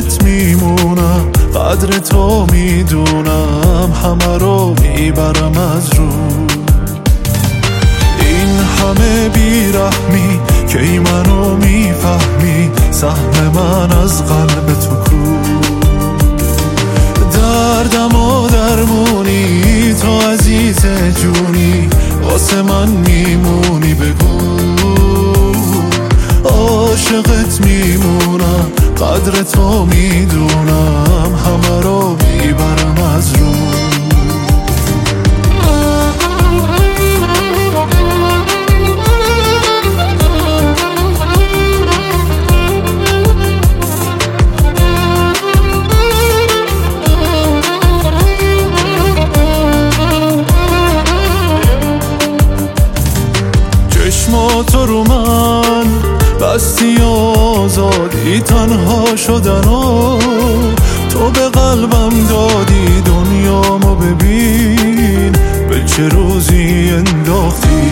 عاشقت میمونم، قدر تو میدونم، همه رو میبرم از رو. این همه بیرحمی کی منو میفهمی، سهم من از قلب تو کو. دردم و درمونی تو عزیز جونی، واسه من میمونی بگو. عاشقت میمونم، قدر تو میدونم، همه رو میبرم از رو. چشماتو رو من بستی آزادی، تنها شدن و تو به قلبم دادی. دنیامو ببین به چه روزی انداختی.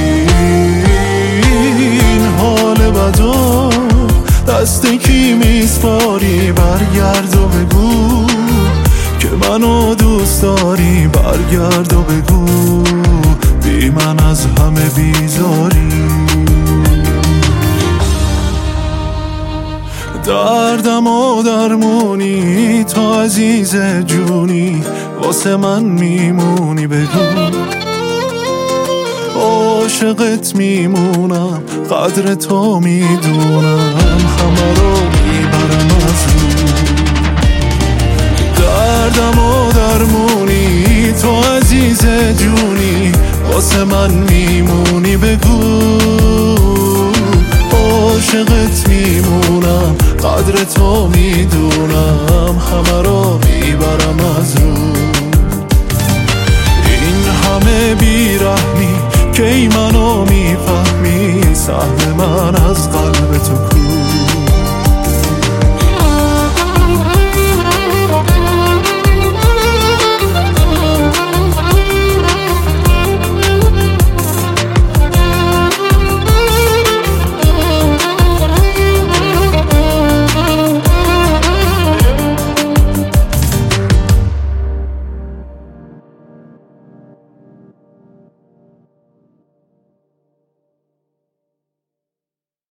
این حال بدو دست کی میسپاری، برگرد و بگو که منو دوست داری. برگرد و بگو بی من از همه بیزاری. دردم و درمونی تو عزیز جونی، واسه من میمونی بگو. عاشقت میمونم، قدر تو میدونم، همه رو میبرم از رو. دردم و درمونی تو عزیز جونی، واسه من میمونی بگو. عاشقت میمونم، قدر تو میدونم، همه